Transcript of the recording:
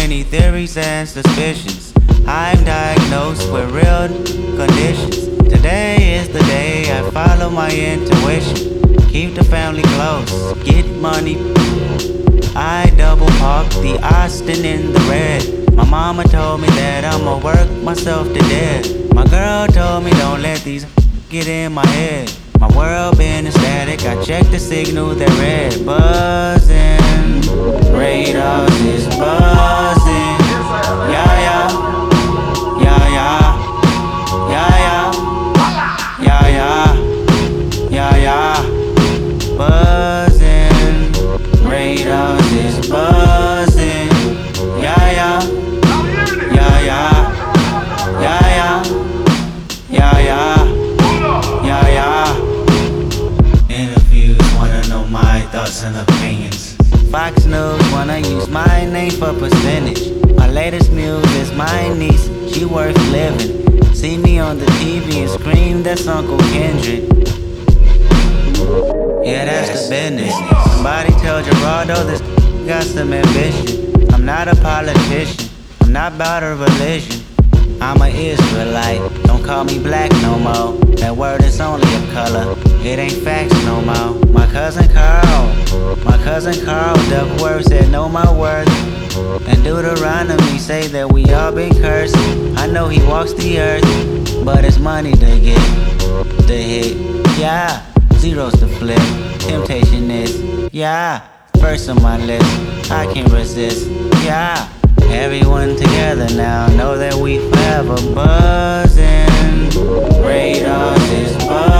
many theories and suspicions. I'm diagnosed with real conditions. Today is the day I follow my intuition. Keep the family close, get money. I double park the Austin in the red. My mama told me that I'ma work myself to death. My girl told me don't let these get in my head. My world been static, I check the signal, they're red. Buzzing, radars is buzzing. Yeah, yeah, yeah, yeah, yeah, yeah, yeah, yeah, yeah. Buzzing, radars is buzzing. Yeah, yeah, yeah, yeah, yeah, yeah, yeah, yeah. Yeah, yeah. Interviews wanna know my thoughts and opinions. Fox News wanna use my name for percentage. My latest news is my niece, she worth living. See me on the TV and scream, that's Uncle Kendrick. Yeah, that's the business. Somebody tell Gerardo this got some ambition. I'm not a politician, I'm not about a religion. I'm an Israelite, don't call me black no more. That word is only a color, it ain't facts no more. My cousin Carl, Duckworth said know my worth. And Deuteronomy say that we all been cursed. I know he walks the earth, but it's money to get the hit. Yeah, zeros to flip, temptation is, yeah, first on my list, I can't resist, yeah. Everyone together now, know that we forever buzzing. Radars is buzzing.